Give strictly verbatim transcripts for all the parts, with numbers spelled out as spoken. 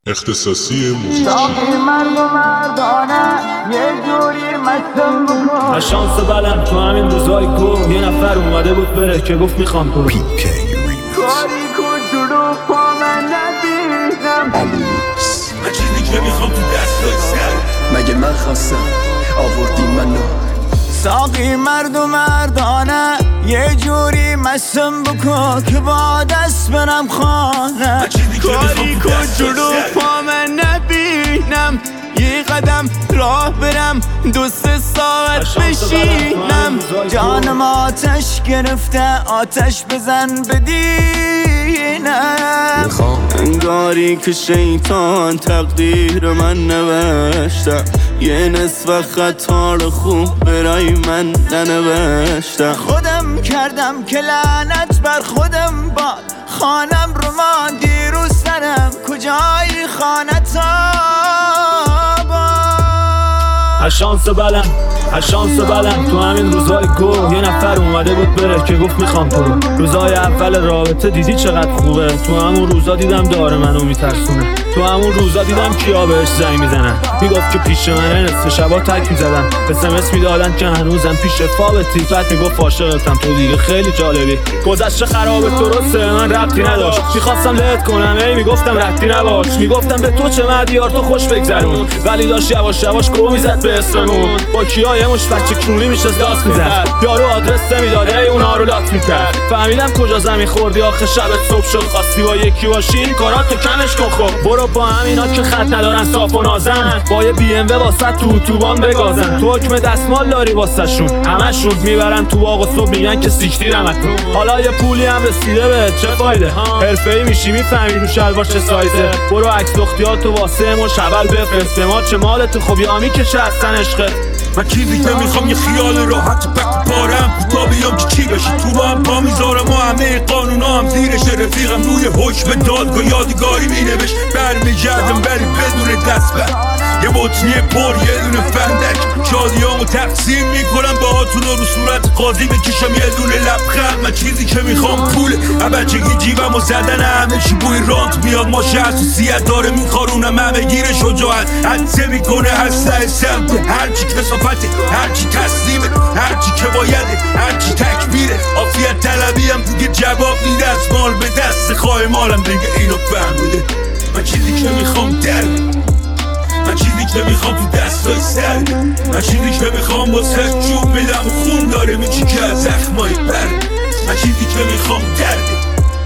اختصاصی موزیکی ساقی مرد و مردانه یه جوری مستم بکن. از شانس بلند تو همین روزای گو یه نفر اومده بود بره که گفت میخوام تو پی کی کاری کن جلو پا من ندیدم. من چیزی که میخوام تو دستای سر مگه من خواستم آوردی منو. ساقی مرد و مردانه یه جوری مستم بکن که با دست برم خانه. کاری کن جلو پا من نبینم، یه قدم راه برم دو سه ساعت بشینم. جانم آتش گرفته آتش بزن بدینم. انگاری که شیطان تقدیر من نوشته، یه نصف خطا رو خوب برای من ننوشته. خودم کردم که لعنت بر خودم باد، خانم رو ما دیروز سرم کجای خانتا با. از شانس بلند از شانس بلند تو همین روزای گو یه نفر اومده بود بره که گفت میخوام تو. روزای اول رابطه دیدی چقدر خوبه، تو همون روزا دیدم داره منو میترسونه. تو همون روزا دیدم کیا بهش زنگ میزنن، میگفت که پیش منه نصف شبا تک میزدن، اسمس میدادن که هنوزم پیش فابتی. بعد میگفت عاشقتم تو دیگه خیلی جالبی. گذشته خرابه درسته من ربطی نداشت، میخواستم لت کنم ای میگفتم ربطی نباش. میگفتم به تو چه مدیار تو خوش بگذرون، ولی داشت یواش یواش گو میزد به اسممون. با کیا یه مش بچه کونی میشه داست میزد، یارو آدرس نمیداد ای اونا رو لات میکرد. فهمیدم کجا زمین خوردی آخه شبت صبح شد، خواستی با یکی باشی این کاراتو کمش کن. خب برو با همینا که خط ندارن صاف و نازن، با یه بی ام و واسه تو اتوبان بگازن. تو حکم دستمال داری واسه شون، همشون میبرن تو باغ و صبح میگن که سیکتیرم اتون. حالا یه پولی هم رسیده به چه فایده، حرفه‌ای میشی میفهمی رو شلوار چه سایزه. برو عکس لختیاتو واسه ما شبل بفرست، ما چه مالت خوب یا میکشه اصلا عشقت. من چیزی که میخوام یه خیال راحت پک پارم کوتا بیام که چی بشی تو هم پا میذارم و همه قانونا هم زیرش. رفیقم روی حکم دادگاه یادگاری مینوشت برمیگردم ولی بدون دست بر. یه بطنی پر یه دونه فندک، شادیامو تقسیم میکنم باهاتون و رو صورت قاضی بکشم یه دونه لبخند. من چیزی که میخوام پوله، بچگی جیبم و زدن همه چی بوی رانت میاد. ماشه حساسیت داره میخارونم همه گیر شجاعت، حدسه میکنه اسلحه سمت هرچی کسافته، هرچی تسلیمه، هرچی که بایده، هرچی تکبیره. عافیت طلبی هم دیگه جواب میده، از مال به دست خواه مالم دیگه اینو فهمیده. من چیزی که میخوام درده، من چیزی که میخوام تو دستای سر، من چیزی که میخوام واسه جوب بدم و خون داره میچی که از زخمای بر. من چیزی که میخوام درده،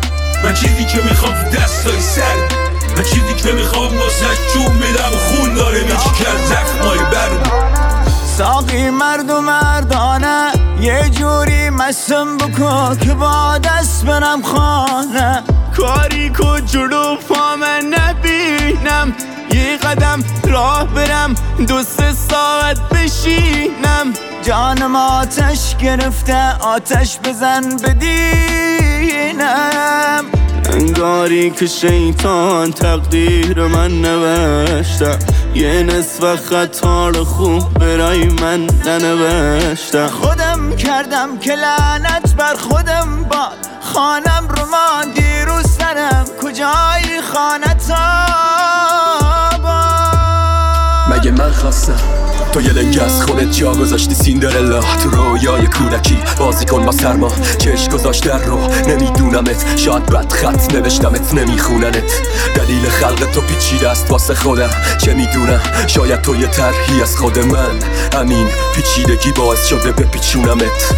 من چیزی که میخوام تو دستای سر، من چیزی که میخوام واسه جوب بدم و خون داره میچی که از زخمای بر. ساقی مرد و مردانه یه جوری مستم بکن که با دست برم خانه. کاری کن جلو پا من نبینم، یه قدم راه برم دو سه ساعت بشینم. جانم آتش گرفته آتش بزن بدینم. انگاری که شیطان تقدیر من نوشته، یه نصف خطا رو خوب برای من ننوشته. خودم کردم که لعنت بر خودم باد، خانم رو ما دیروز سرم کجای خانتا با. مگه من خواستم تو یه لنگ از خودت جا گذاشتی سیندرلا، تو رویای کودکی بازی کن با سرما. چش گذاشت در رو نمیدونمت، شاید بد خط نوشتمت نمیخوننت. دلیل خلق تو پیچیده است واسه خودم، چه میدونم شاید تو یه طرحی از خود من، همین پیچیدگی باعث شده بپیچونمت.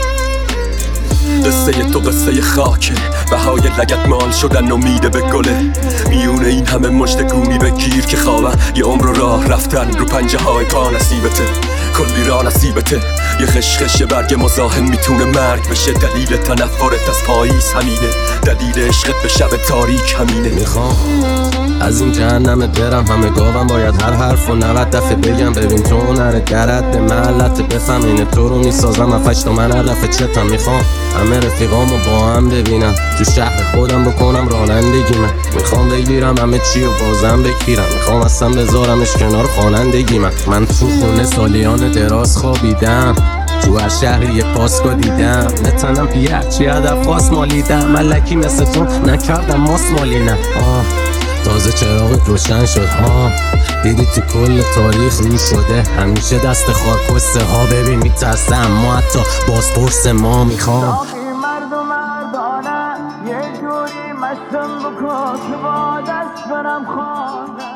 قصه تو قصه خاکه، بهای لگت مال شدن امیده به گله. میونه این همه مشت گونی بگیر که خوابم، یه عمر راه رفتن رو پنجه های پا نصیبته. کلی را نصیبته، یه خشخش برگ مزاحم میتونه مرگ بشه. دلیل تنفرت از پاییز همینه، دلیل عشقت به شب تاریک همینه. میخوام از این جهنمت برم، همه گاوم باید هر حرف و نوت دفعه بگم. ببین تو نره درد محلت بفهم، اینه تو رو میسازم افش تا من علف چتم. میخوام همه رفیقامو با هم ببینم، تو شهر خودم بکنم رانندگی. من میخوام بگیرم همه چی و بازم بگیرم، میخوام اصلا بذارمش کنار خوانندگی. من من تو خونه سالیان دراز خوابیدم، تو هر شهری یه پاسکو دیدم. نتنم پیه چی هدف خواست مالیدم، ملکی مثل تو نکردم ماس مالی نه. آه تازه چراغت روشن شد ها، دیدی تو کل تاریخ رو شده همیشه دست خارکسته ها. ببین میترسه اما حتی بازپرس ما میخوام مرد و مردانه یه جوری مستم بکن که با دست برم خانه.